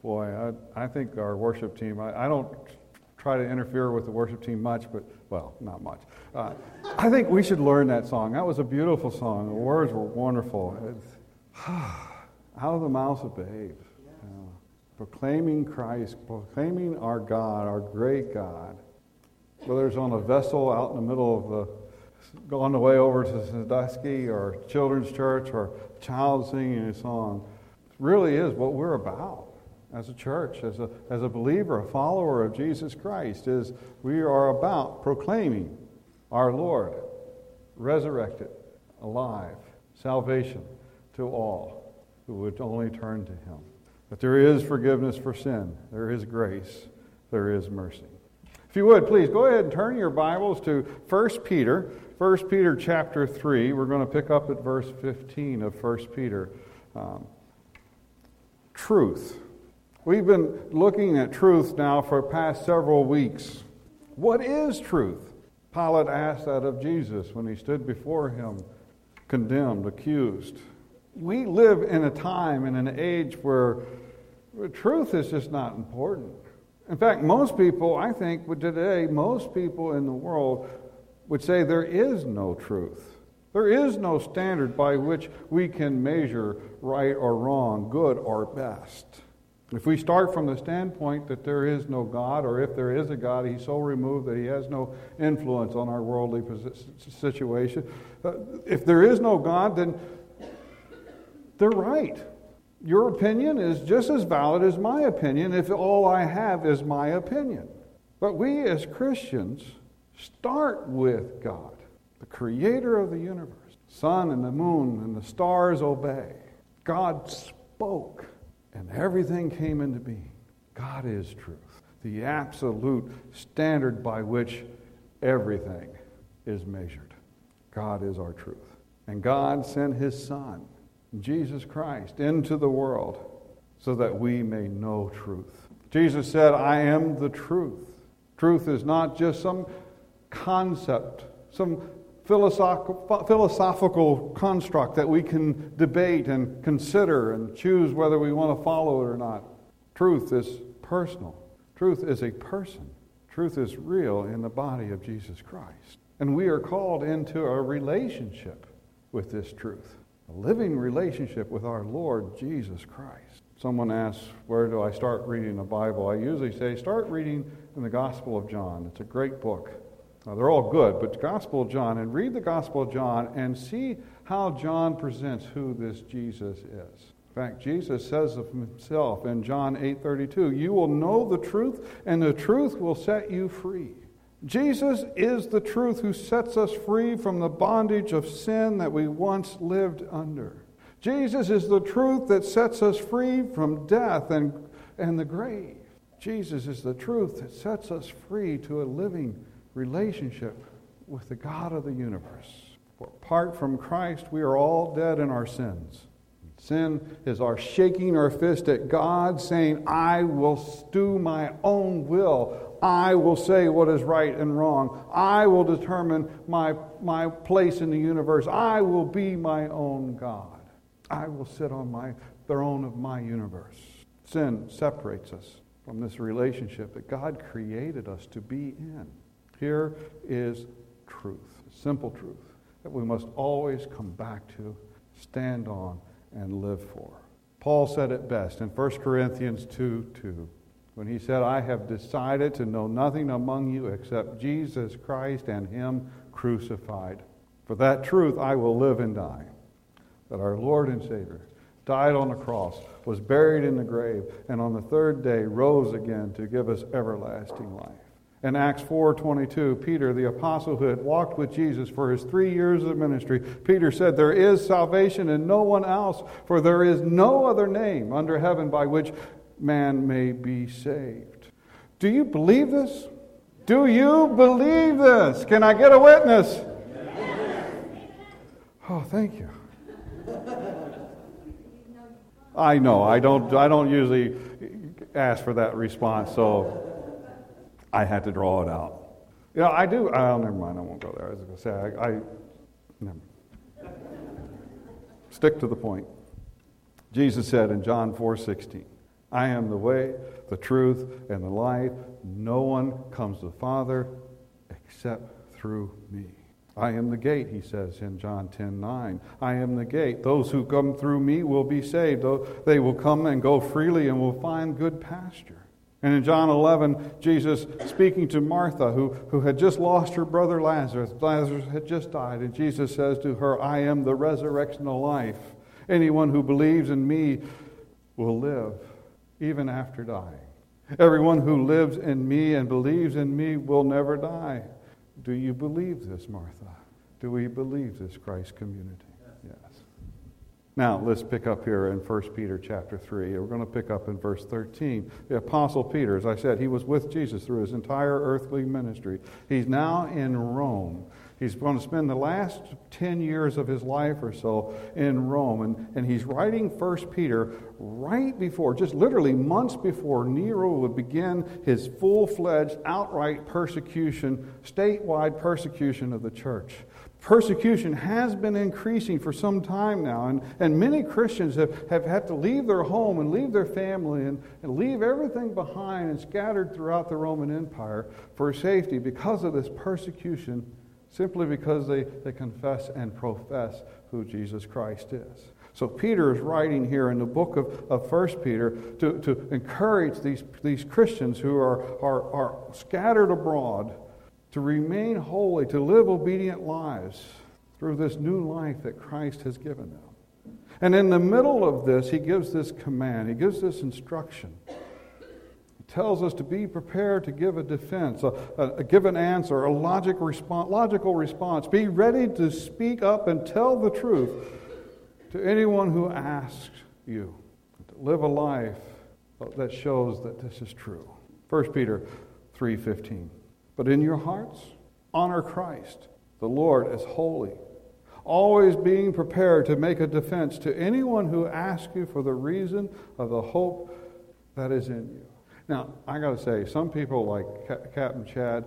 Boy, I think our worship team, I don't try to interfere with the worship team much, but, well, not much. I think we should learn that song. That was a beautiful song. The words were wonderful. Out of the mouths of babes. Proclaiming Christ, proclaiming our God, our great God. Whether it's on a vessel out in the middle of on the way over to Sandusky or children's church or a child singing a song, it really is what we're about as a church, as a believer, a follower of Jesus Christ, is we are about proclaiming our Lord, resurrected, alive, salvation to all who would only turn to Him. But there is forgiveness for sin. There is grace. There is mercy. If you would, please go ahead and turn your Bibles to 1 Peter. 1 Peter chapter 3. We're going to pick up at verse 15 of 1 Peter. Truth. We've been looking at truth now for the past several weeks. What is truth? Pilate asked that of Jesus when he stood before him, condemned, accused. We live in a time, in an age where truth is just not important. In fact, most people, I think, today, most people in the world would say there is no truth. There is no standard by which we can measure right or wrong, good or best. If we start from the standpoint that there is no God, or if there is a God, He's so removed that He has no influence on our worldly situation. If there is no God, then they're right. Your opinion is just as valid as my opinion if all I have is my opinion. But we as Christians start with God, the creator of the universe. The sun and the moon and the stars obey. God spoke and everything came into being. God is truth, the absolute standard by which everything is measured. God is our truth. And God sent His Son, Jesus Christ, into the world so that we may know truth. Jesus said, I am the truth. Truth is not just some concept, some philosophical construct that we can debate and consider and choose whether we want to follow it or not. Truth is personal. Truth is a person. Truth is real in the body of Jesus Christ. And we are called into a relationship with this truth. A living relationship with our Lord Jesus Christ. Someone asks, where do I start reading the Bible? I usually say, start reading in the Gospel of John. It's a great book. Now, they're all good, but the Gospel of John, and read the Gospel of John and see how John presents who this Jesus is. In fact, Jesus says of Himself in John 8:32, you will know the truth, and the truth will set you free. Jesus is the truth who sets us free from the bondage of sin that we once lived under. Jesus is the truth that sets us free from death and the grave. Jesus is the truth that sets us free to a living relationship with the God of the universe. For apart from Christ, we are all dead in our sins. Sin is our shaking our fist at God, saying, I will do my own will. I will say what is right and wrong. I will determine my place in the universe. I will be my own God. I will sit on my throne of my universe. Sin separates us from this relationship that God created us to be in. Here is truth, simple truth, that we must always come back to, stand on, and live for. Paul said it best in 1 Corinthians 2:2. When he said, I have decided to know nothing among you except Jesus Christ and Him crucified. For that truth I will live and die. That our Lord and Savior died on the cross, was buried in the grave, and on the third day rose again to give us everlasting life. In Acts 4:22, Peter, the apostle who had walked with Jesus for his 3 years of ministry, Peter said, there is salvation in no one else, for there is no other name under heaven by which man may be saved. Do you believe this? Do you believe this? Can I get a witness? Oh, thank you. I know, I don't usually ask for that response, so I had to draw it out. You know, I do. Oh, never mind. I won't go there. I was going to say, never. Stick to the point. Jesus said in John 4:16, I am the way, the truth, and the life. No one comes to the Father except through me. I am the gate, he says in John 10:9. I am the gate. Those who come through me will be saved. They will come and go freely and will find good pasture. And in John 11, Jesus speaking to Martha, who had just lost her brother Lazarus. Lazarus had just died. And Jesus says to her, I am the resurrection and life. Anyone who believes in me will live even after dying. Everyone who lives in me and believes in me will never die. Do you believe this, Martha? Do we believe this, Christ community? Yes. Now, let's pick up here in 1 Peter chapter 3. We're going to pick up in verse 13. The Apostle Peter, as I said, he was with Jesus through his entire earthly ministry. He's now in Rome. He's going to spend the last 10 years of his life or so in Rome. And he's writing 1 Peter right before, just literally months before Nero would begin his full-fledged, outright persecution, statewide persecution of the church. Persecution has been increasing for some time now, and many Christians have had to leave their home and leave their family and leave everything behind and scattered throughout the Roman Empire for safety because of this persecution, simply because they confess and profess who Jesus Christ is. So Peter is writing here in the book of 1 Peter to encourage these Christians who are scattered abroad to remain holy, to live obedient lives through this new life that Christ has given them. And in the middle of this, he gives this command, he gives this instruction. He tells us to be prepared to give a defense, give an answer, a logical response. Be ready to speak up and tell the truth to anyone who asks you. To live a life that shows that this is true. 1 Peter 3:15. But in your hearts, honor Christ, the Lord, as holy, always being prepared to make a defense to anyone who asks you for the reason of the hope that is in you. Now, I got to say, some people like Captain Chad,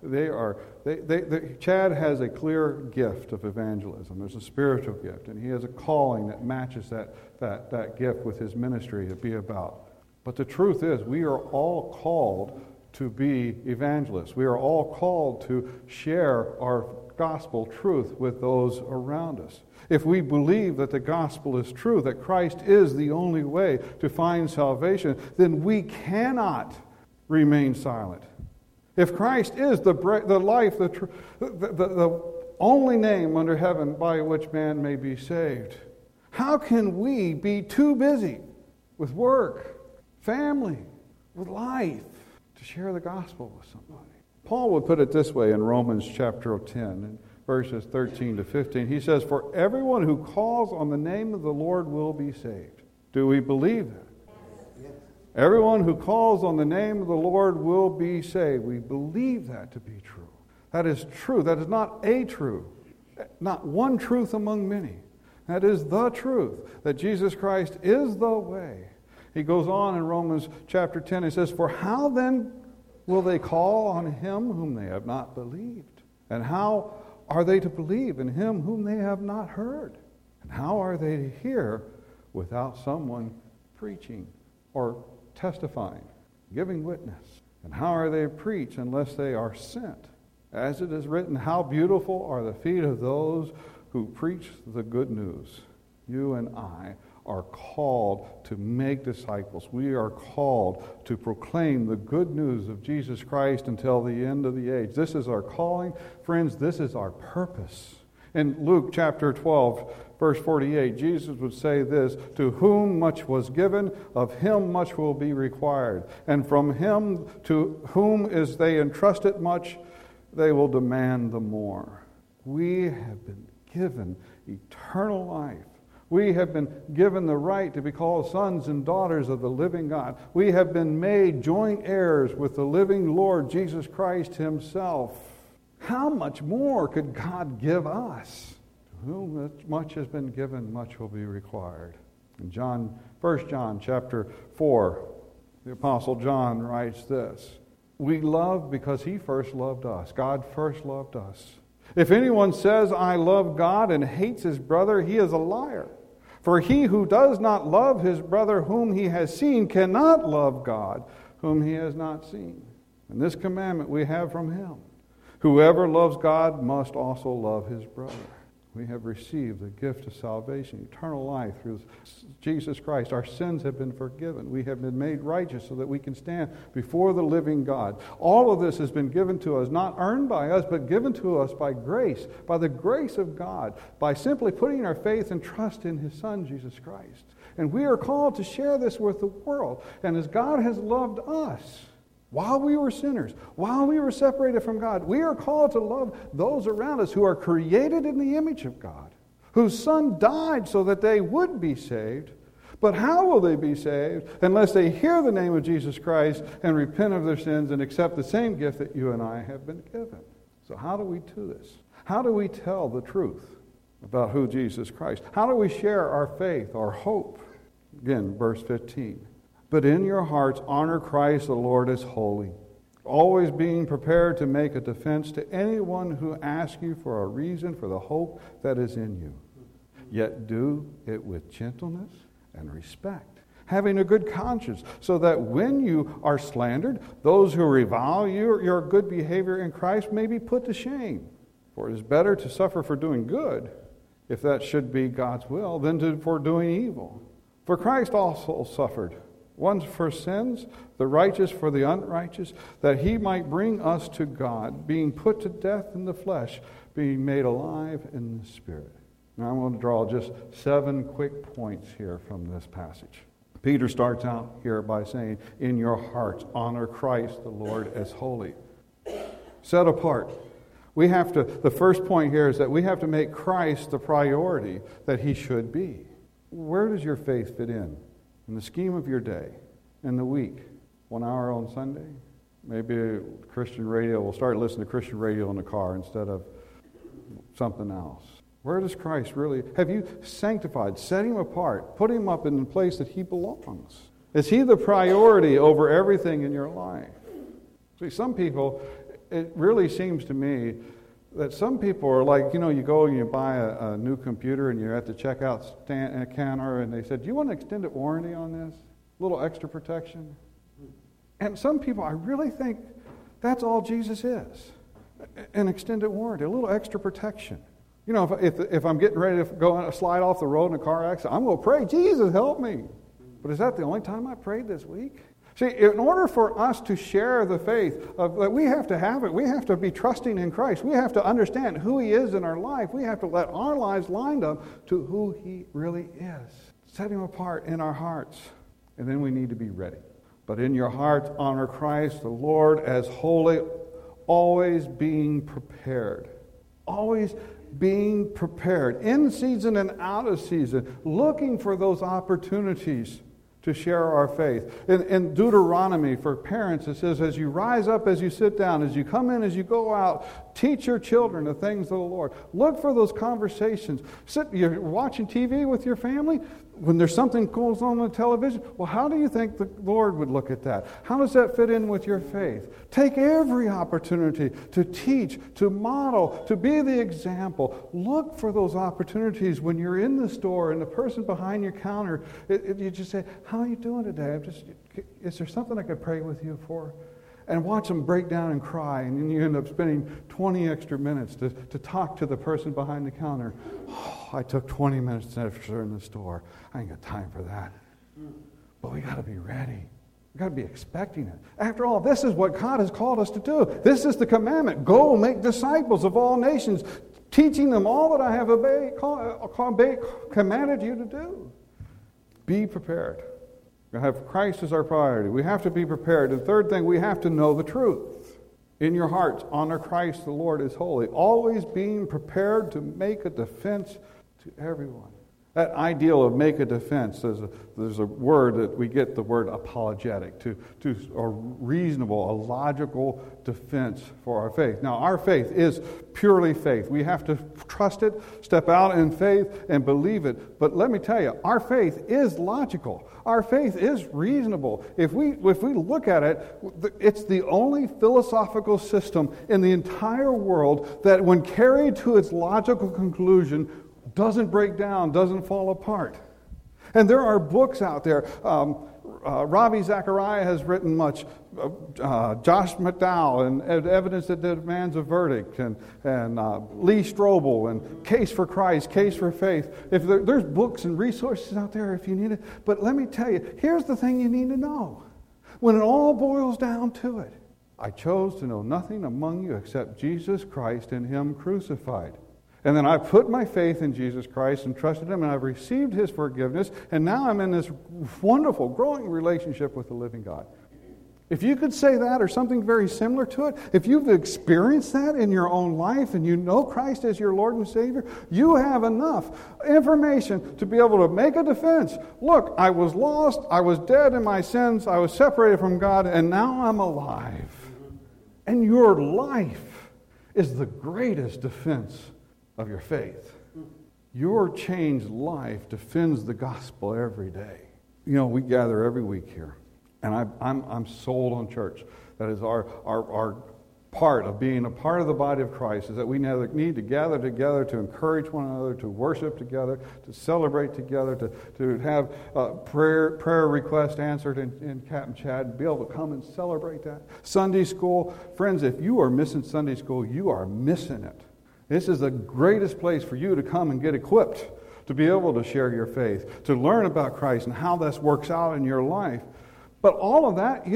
Chad has a clear gift of evangelism. There's a spiritual gift, and he has a calling that matches that gift with his ministry to be about. But the truth is, we are all called to be evangelists. We are all called to share our gospel truth with those around us. If we believe that the gospel is true, that Christ is the only way to find salvation, then we cannot remain silent. If Christ is the life, the only name under heaven by which man may be saved, how can we be too busy with work, family, with life, to share the gospel with somebody? Paul would put it this way in Romans chapter 10, in verses 13 to 15. He says, for everyone who calls on the name of the Lord will be saved. Do we believe that? Yes. Everyone who calls on the name of the Lord will be saved. We believe that to be true. That is true. That is not a truth. Not one truth among many. That is the truth, that Jesus Christ is the way. He goes on in Romans chapter 10, he says, for how then will they call on him whom they have not believed? And how are they to believe in him whom they have not heard? And how are they to hear without someone preaching or testifying, giving witness? And how are they to preach unless they are sent? As it is written, how beautiful are the feet of those who preach the good news. You and I are called to make disciples. We are called to proclaim the good news of Jesus Christ until the end of the age. This is our calling. Friends, this is our purpose. In Luke chapter 12, verse 48, Jesus would say this, to whom much was given, of him much will be required. And from him to whom is they entrusted much, they will demand the more. We have been given eternal life. We have been given the right to be called sons and daughters of the living God. We have been made joint heirs with the living Lord Jesus Christ himself. How much more could God give us? To whom much has been given, much will be required. In 1 John chapter 4, the Apostle John writes this, we love because he first loved us. God first loved us. If anyone says, I love God and hates his brother, he is a liar. For he who does not love his brother whom he has seen cannot love God whom he has not seen. And this commandment we have from him. Whoever loves God must also love his brother. We have received the gift of salvation, eternal life through Jesus Christ. Our sins have been forgiven. We have been made righteous so that we can stand before the living God. All of this has been given to us, not earned by us, but given to us by grace, by the grace of God, by simply putting our faith and trust in his Son, Jesus Christ. And we are called to share this with the world. And as God has loved us, while we were sinners, while we were separated from God, we are called to love those around us who are created in the image of God, whose Son died so that they would be saved. But how will they be saved unless they hear the name of Jesus Christ and repent of their sins and accept the same gift that you and I have been given? So how do we do this? How do we tell the truth about who Jesus Christ? How do we share our faith, our hope? Again, verse 15. But in your hearts honor Christ the Lord as holy, always being prepared to make a defense to anyone who asks you for a reason for the hope that is in you. Yet do it with gentleness and respect, having a good conscience, so that when you are slandered, those who revile your good behavior in Christ may be put to shame. For it is better to suffer for doing good, if that should be God's will, than for doing evil. For Christ also suffered, once for sins, the righteous for the unrighteous, that he might bring us to God, being put to death in the flesh, being made alive in the Spirit. Now I'm going to draw just 7 quick points here from this passage. Peter starts out here by saying, in your hearts honor Christ the Lord as holy. Set apart. The first point here is that we have to make Christ the priority that he should be. Where does your faith fit in the scheme of your day, in the week? 1 hour on Sunday? Maybe Christian radio. We'll start listening to Christian radio in the car instead of something else. Where does Christ really... Have you sanctified, set him apart, put him up in the place that he belongs? Is he the priority over everything in your life? See, some people, it really seems to me that some people are like, you go and you buy a new computer and you're at the checkout counter and they said, do you want an extended warranty on this? A little extra protection? And some people, I really think that's all Jesus is. An extended warranty, a little extra protection. If I'm getting ready to go and slide off the road in a car accident, I'm going to pray, Jesus, help me. But is that the only time I prayed this week? See, in order for us to share the faith, we have to have it. We have to be trusting in Christ. We have to understand who he is in our life. We have to let our lives line up to who he really is. Set him apart in our hearts. And then we need to be ready. But in your hearts, honor Christ, the Lord, as holy, always being prepared. Always being prepared. In season and out of season. Looking for those opportunities to share our faith. In Deuteronomy, for parents, it says, as you rise up, as you sit down, as you come in, as you go out, teach your children the things of the Lord. Look for those conversations. You're watching TV with your family. When there's something goes on the television, well, how do you think the Lord would look at that? How does that fit in with your faith? Take every opportunity to teach, to model, to be the example. Look for those opportunities when you're in the store and the person behind your counter, you just say, how are you doing today? Is there something I could pray with you for? And watch them break down and cry, and then you end up spending 20 extra minutes to talk to the person behind the counter. Oh, I took 20 minutes after in the store. I ain't got time for that. But we got to be ready. We got to be expecting it. After all, this is what God has called us to do. This is the commandment. Go make disciples of all nations, teaching them all that I have commanded you to do. Be prepared. We have Christ as our priority. We have to be prepared. And third thing, we have to know the truth. In your hearts, honor Christ the Lord as holy, always being prepared to make a defense to everyone. That ideal of make a defense, there's a word that we get the word apologetic, to a reasonable, a logical defense for our faith. Now, our faith is purely faith. We have to trust it, step out in faith, and believe it. But let me tell you, our faith is logical. Our faith is reasonable. If we look at it, it's the only philosophical system in the entire world that, when carried to its logical conclusion, doesn't break down, doesn't fall apart. And there are books out there. Ravi Zachariah has written much. Josh McDowell and Evidence That Demands a Verdict, and Lee Strobel and Case for Christ, Case for Faith. If there's books and resources out there if you need it. But let me tell you, here's the thing you need to know. When it all boils down to it, I chose to know nothing among you except Jesus Christ and Him crucified. And then I put my faith in Jesus Christ and trusted Him, and I've received His forgiveness, and now I'm in this wonderful, growing relationship with the living God. If you could say that or something very similar to it, if you've experienced that in your own life and you know Christ as your Lord and Savior, you have enough information to be able to make a defense. Look, I was lost, I was dead in my sins, I was separated from God, and now I'm alive. And your life is the greatest defense of your faith. Your changed life defends the gospel every day. You know, we gather every week here, and I'm sold on church. That is our part of being a part of the body of Christ, is that we need to gather together to encourage one another, to worship together, to celebrate together, to have prayer requests answered in Captain Chad, and be able to come and celebrate that. Sunday school, friends, if you are missing Sunday school, you are missing it. This is the greatest place for you to come and get equipped, to be able to share your faith, to learn about Christ and how this works out in your life. But all of that,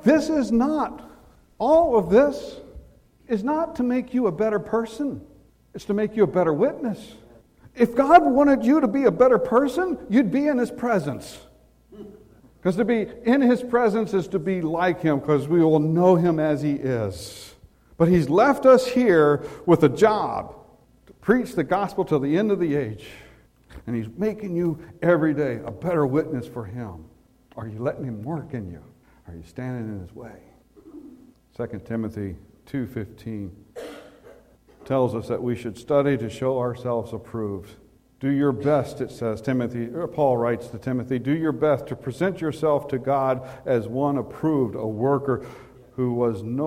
all of this is not to make you a better person. It's to make you a better witness. If God wanted you to be a better person, you'd be in His presence. Because to be in His presence is to be like Him, because we will know Him as He is. But He's left us here with a job to preach the gospel till the end of the age. And He's making you every day a better witness for Him. Are you letting Him work in you? Are you standing in His way? 2 Timothy 2:15 tells us that we should study to show ourselves approved. Do your best, it says, Paul writes to Timothy, do your best to present yourself to God as one approved, a worker who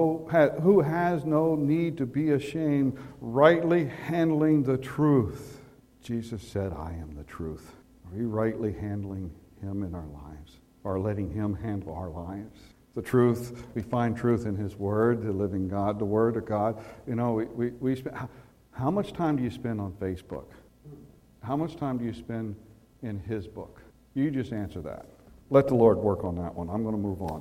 has no need to be ashamed, rightly handling the truth. Jesus said, I am the truth. Are we rightly handling Him in our lives? Or letting Him handle our lives? The truth, we find truth in His Word, the living God, the Word of God. You know, we spend, how much time do you spend on Facebook? How much time do you spend in His book? You just answer that. Let the Lord work on that one. I'm going to move on.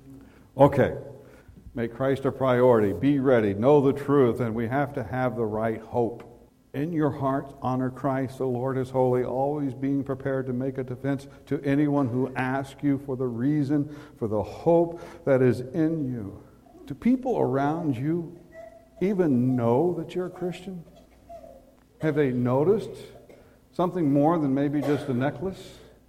Okay. Make Christ a priority. Be ready. Know the truth. And we have to have the right hope. In your heart, honor Christ. The Lord is holy. Always being prepared to make a defense to anyone who asks you for the reason, for the hope that is in you. Do people around you even know that you're a Christian? Have they noticed something more than maybe just a necklace?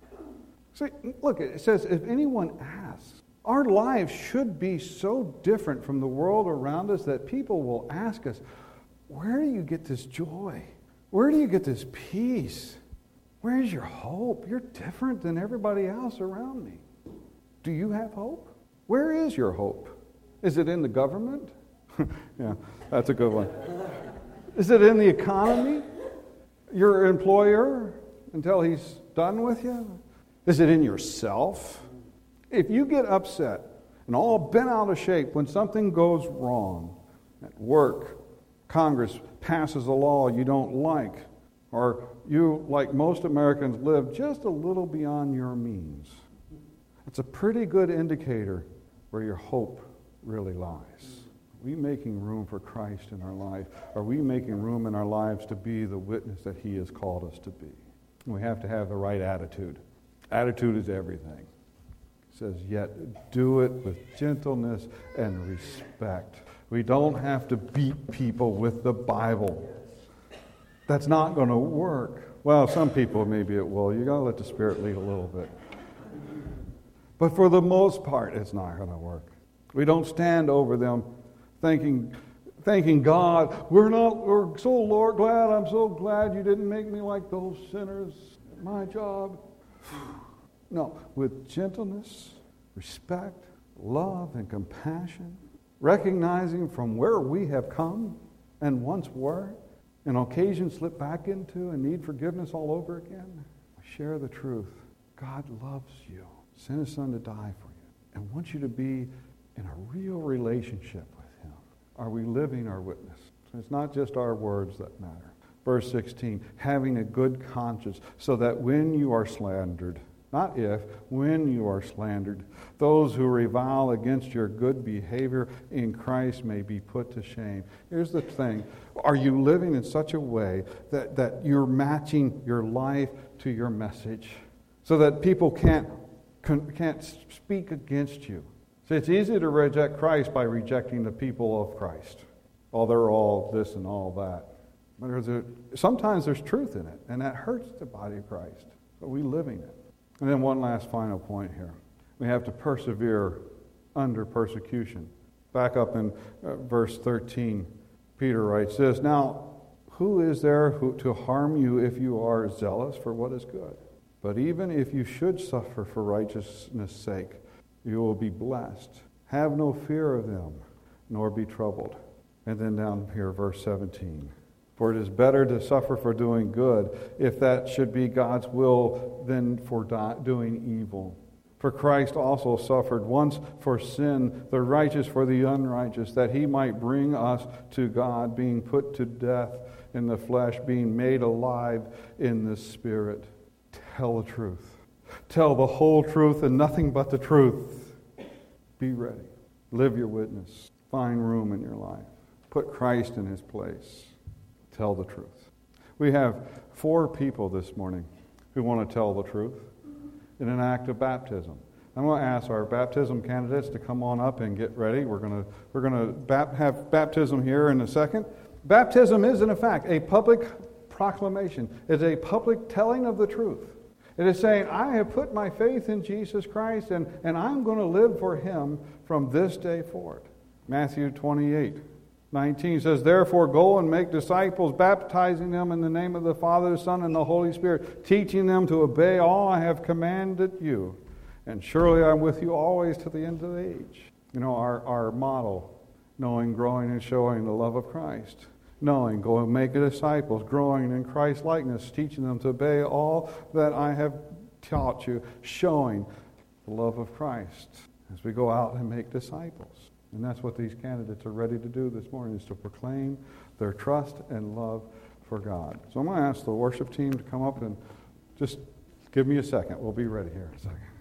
See, look, it says, if anyone asks, our lives should be so different from the world around us that people will ask us, where do you get this joy? Where do you get this peace? Where's your hope? You're different than everybody else around me. Do you have hope? Where is your hope? Is it in the government? Yeah, that's a good one. Is it in the economy? Your employer until he's done with you? Is it in yourself? If you get upset and all bent out of shape when something goes wrong at work, Congress passes a law you don't like, or you, like most Americans, live just a little beyond your means, it's a pretty good indicator where your hope really lies. Are we making room for Christ in our life? Are we making room in our lives to be the witness that He has called us to be? We have to have the right attitude. Attitude is everything. It says, yet do it with gentleness and respect. We don't have to beat people with the Bible. That's not going to work. Well, some people maybe it will. You got to let the Spirit lead a little bit. But for the most part, it's not going to work. We don't stand over them thanking God, we're so glad, I'm so glad you didn't make me like those sinners at my job. No, with gentleness, respect, love, and compassion, recognizing from where we have come and once were, and occasion slip back into and need forgiveness all over again. Share the truth. God loves you, sent His Son to die for you, and wants you to be in a real relationship with Him. Are we living our witness? So it's not just our words that matter. Verse 16, having a good conscience, so that when you are slandered, not if, when you are slandered, those who revile against your good behavior in Christ may be put to shame. Here's the thing. Are you living in such a way that you're matching your life to your message so that people can't speak against you? So it's easy to reject Christ by rejecting the people of Christ. Oh, they're all this and all that. But sometimes there's truth in it, and that hurts the body of Christ. But we're living it. And then one last final point here. We have to persevere under persecution. Back up in verse 13, Peter writes this, now, who is there to harm you if you are zealous for what is good? But even if you should suffer for righteousness' sake, you will be blessed. Have no fear of them, nor be troubled. And then down here, verse 17. For it is better to suffer for doing good, if that should be God's will, than for doing evil. For Christ also suffered once for sin, the righteous for the unrighteous, that He might bring us to God, being put to death in the flesh, being made alive in the Spirit. Tell the truth. Tell the whole truth and nothing but the truth. Be ready. Live your witness. Find room in your life. Put Christ in His place. Tell the truth. We have 4 people this morning who want to tell the truth in an act of baptism. I'm going to ask our baptism candidates to come on up and get ready. We're going to have baptism here in a second. Baptism is, in effect, a public proclamation. It's a public telling of the truth. It is saying, I have put my faith in Jesus Christ, and I'm going to live for Him from this day forward. Matthew 28:19 says, therefore go and make disciples, baptizing them in the name of the Father, the Son, and the Holy Spirit, teaching them to obey all I have commanded you. And surely I'm with you always to the end of the age. You know, our model, knowing, growing, and showing the love of Christ. Knowing, go and make disciples, growing in Christ likeness, teaching them to obey all that I have taught you, showing the love of Christ as we go out and make disciples. And that's what these candidates are ready to do this morning, is to proclaim their trust and love for God. So I'm going to ask the worship team to come up and just give me a second. We'll be ready here in a second.